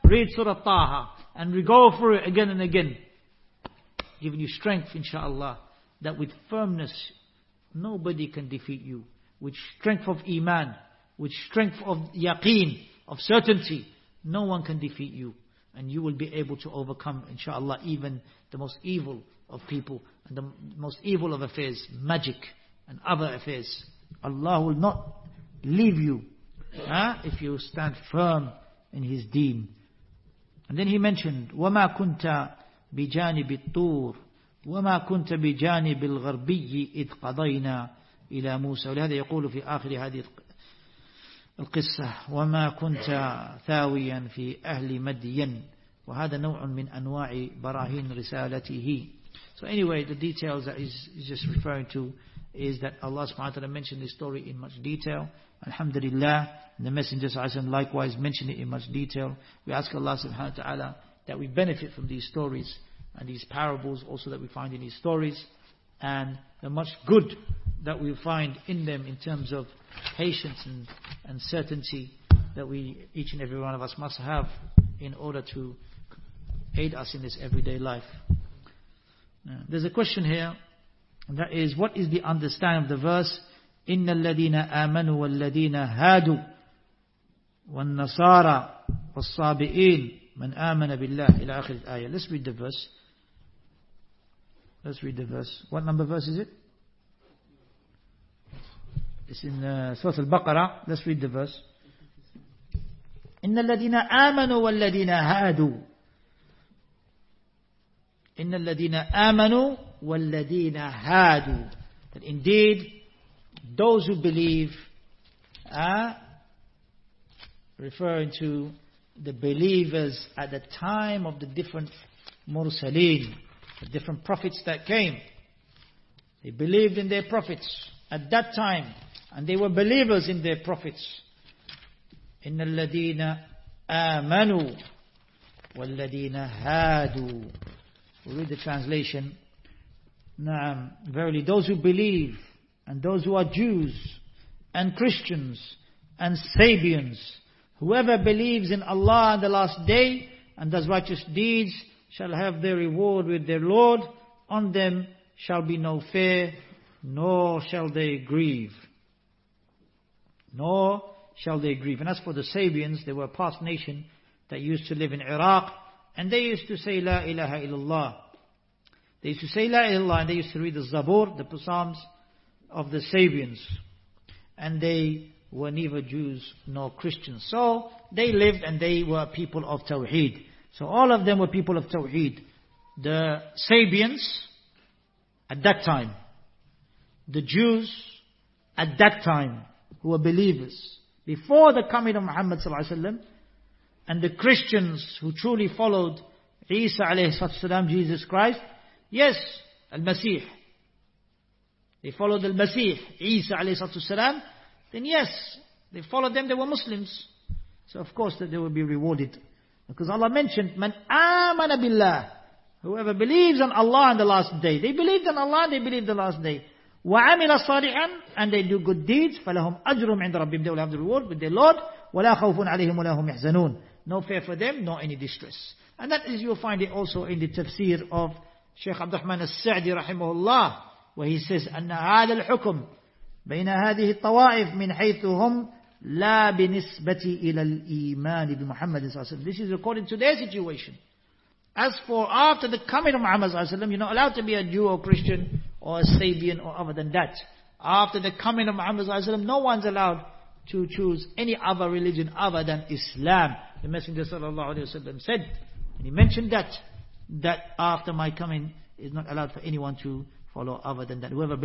[SPEAKER 1] read Surah Taha, and we go through it again and again, giving you strength, inshaAllah, that with firmness, nobody can defeat you. With strength of Iman, with strength of yaqeen, of certainty, no one can defeat you. And you will be able to overcome, inshaAllah, even the most evil of people, and the most evil of affairs, magic and other affairs. Allah will not leave you if you stand firm in His deen. And then He mentioned, وَمَا كُنْتَ بِجَانِبِ الطُّورِ وَمَا كُنْتَ بِجَانِبِ الْغَرْبِيِّ إِذْ قَضَيْنَا إِلَى مُوسَى. ولهذا يقول في آخر هذه القصة وَمَا كُنْتَ ثَاوِيًا فِي أَهْلِ مَدْيَنَ. وهذا نوع من أنواع براهين رسالته. So anyway, the details that is just referring to is that Allah subhanahu wa ta'ala mentioned this story in much detail. Alhamdulillah, the Messenger sallallahu alaihi wasallam likewise mentioned it in much detail. We ask Allah subhanahu wa ta'ala that we benefit from these stories and these parables also that we find in these stories, and the much good that we find in them in terms of patience and certainty that we, each and every one of us, must have in order to aid us in this everyday life. There's a question here, and that is, what is the understanding of the verse إِنَّ الَّذِينَ آمَنُوا وَالَّذِينَ هَادُوا وَالنَّصَارَى وَالصَّابِئِينَ مَنْ آمَنَ بِاللَّهِ إلى آخر الآية. Let's read the verse. Let's read the verse. What number verse is it? It's in Surah Al-Baqarah. Let's read the verse. إِنَّ الَّذِينَ آمَنُوا وَالَّذِينَ هَادُوا. إِنَّ الَّذِينَ آمَنُوا وَالَّذِينَ هَادُوا. That indeed, those who believe are referring to the believers at the time of the different mursaleen, the different prophets that came. They believed in their prophets at that time, and they were believers in their prophets. إِنَّ الَّذِينَ آمَنُوا وَالَّذِينَ هَادُوا. We read the translation. Naam, verily those who believe, and those who are Jews and Christians and Sabians, whoever believes in Allah and the last day and does righteous deeds shall have their reward with their Lord. On them shall be no fear, nor shall they grieve. Nor shall they grieve. And as for the Sabians, they were a past nation that used to live in Iraq, and they used to say La ilaha illallah. They used to say La ilaha illallah, and they used to read the Zabur, the Psalms of the Sabians. And they were neither Jews nor Christians. So they lived and they were people of Tawheed. So all of them were people of Tawheed. The Sabians at that time, the Jews at that time who were believers before the coming of Muhammad sallallahu alaihi wasallam, and the Christians who truly followed Isa alayhi salam, Jesus Christ, yes, Al-Masih, they followed Al-Masih, Isa alayhi salam, then yes, they followed them, they were Muslims. So of course that they will be rewarded. Because Allah mentioned, Man amana billah, whoever believes on Allah on the last day. They believed on Allah, they believed the last day. وَعَمِلَ صَالِحًا, and they do good deeds, فَلَهُمْ أَجْرٌ عِنْدَ رَبِّهِمْ, they will have the reward with their Lord. وَلَا خَوْفٌ عَلَيْهِمْ وَلَا هُمْ يَحْزَنُونَ, no fear for them, nor any distress. And that is, you'll find it also in the tafsir of Shaykh Abdul Rahman As-Sa'di rahimahullah, where he says, أَنَّ هَذَا الْحُكْمِ بين هذه الطوائف من حيث هم لا بنسبة إلى الإيمان بمحمد صلى الله عليه وسلم. This is according to their situation. As for after the coming of Muhammad صلى الله عليه وسلم, you're not allowed to be a Jew or Christian or a Sabian or other than that. After the coming of Muhammad صلى الله عليه وسلم, no one's allowed to choose any other religion other than Islam. The Messenger sallallahu alaihi wasallam said, and he mentioned that after my coming is not allowed for anyone to follow other than that. Whoever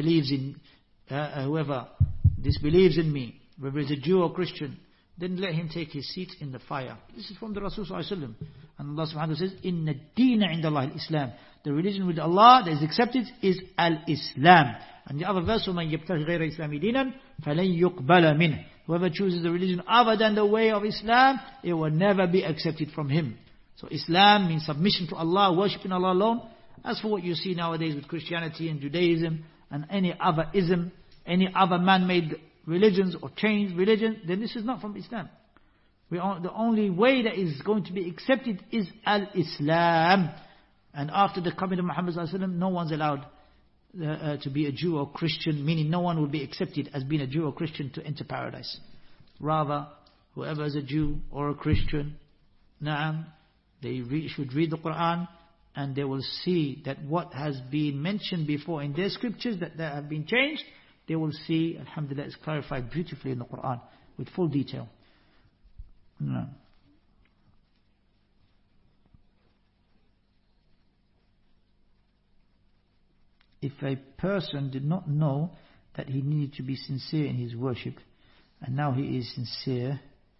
[SPEAKER 1] disbelieves in me, whether it's a Jew or Christian, then let him take his seat in the fire. This is from the Rasul sallallahu alaihi wasallam. And Allah subhanahu wa ta'ala says, Inna deena inda Allah al-Islam. The religion with Allah that is accepted is al-Islam. And the other verse, وَمَنْ يَبْتَغِ غَيْرَ إِسْلَامِ دِينًا فَلَنْ يُقْبَلَ مِنْهُ. Whoever chooses the religion other than the way of Islam, it will never be accepted from him. So Islam means submission to Allah, worshipping Allah alone. As for what you see nowadays with Christianity and Judaism and any other ism, any other man-made religions or changed religion, then this is not from Islam. The only way that is going to be accepted is Al-Islam. And after the coming of Muhammad sallallahu alaihi wasallam, no one's allowed to be a Jew or Christian, meaning no one will be accepted as being a Jew or Christian to enter paradise. Rather, whoever is a Jew or a Christian, they should read the Quran, and they will see that what has been mentioned before in their scriptures that have been changed, they will see, alhamdulillah, it's clarified beautifully in the Quran with full detail. If a person did not know that he needed to be sincere in his worship, and now he is sincere,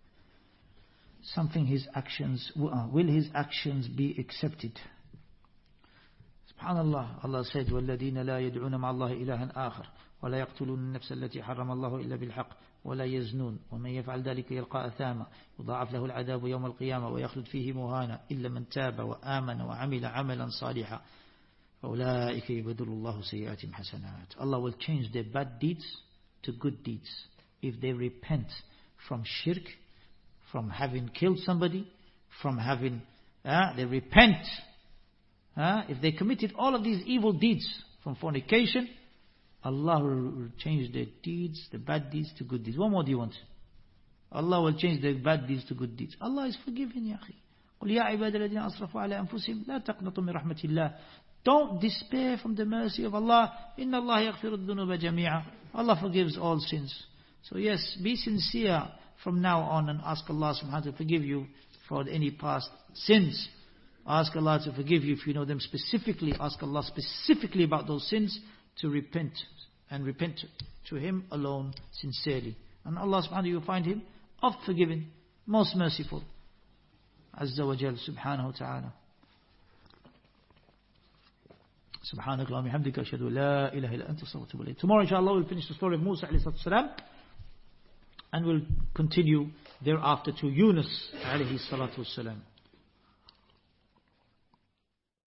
[SPEAKER 1] will his actions be accepted? Subhanallah, Allah said, وَالَّذِينَ لَا يَدْعُونَ مَعَ اللَّهِ إِلَهًا آخَرَ وَلَا يَقْتُلُونَ النَّفْسَ الَّتِي حَرَّمَ اللَّهُ إِلَّا بِالْحَقِّ وَلَا يَزْنُونَ وَمَنْ يَفْعَلْ ذَلِكَ يَلْقَى أَثَامًا يُضَاعَفْ لَهُ الْعَذَابُ يَوْمَ الْقِيَامَةِ وَيَخْلُدْ فِيهِ مُهَانًا إِلَّا مَنْ تَابَ وَآمَنَ وَعَمِلَ عَمَلًا صَالِحًا فَأُولَٰئِكَ يُبَدِّلُ اللَّهُ سَيِّئَاتِهِمْ حَسَنَاتٍ. Allah will change their bad deeds to good deeds if they repent from shirk, from having killed somebody, from having they repent. If they committed all of these evil deeds from fornication, Allah will change their deeds, the bad deeds to good deeds. What more do you want? Allah will change their bad deeds to good deeds. Allah is forgiving, ya akhi. قُلْ يَا عِبَادَ الَّذِينَ أَسْرَفُوا عَلَىٰ أَنفُسِهِمْ لَا تَقْنَطُوا مِنْ رَحْمَةِ اللَّهِ. Don't despair from the mercy of Allah. إِنَّ اللَّهَ يَغْفِرُ الذُّنُوبَ جَمِيعًا. Allah forgives all sins. So yes, be sincere from now on and ask Allah subhanahu wa ta'ala to forgive you for any past sins. Ask Allah to forgive you if you know them specifically. Ask Allah specifically about those sins to repent, and repent to Him alone sincerely. And Allah subhanahu wa ta'ala, you will find Him oft forgiving, most merciful. Azza wa Jal subhanahu wa ta'ala. سبحانك اللهم وبحمدك أشهد أن لا إله إلا أنت أستغفرك وأتوب إليك. Tomorrow inshallah we'll finish the story of Musa alayhi salam, and we'll continue thereafter to Yunus alayhi salatu wassalam.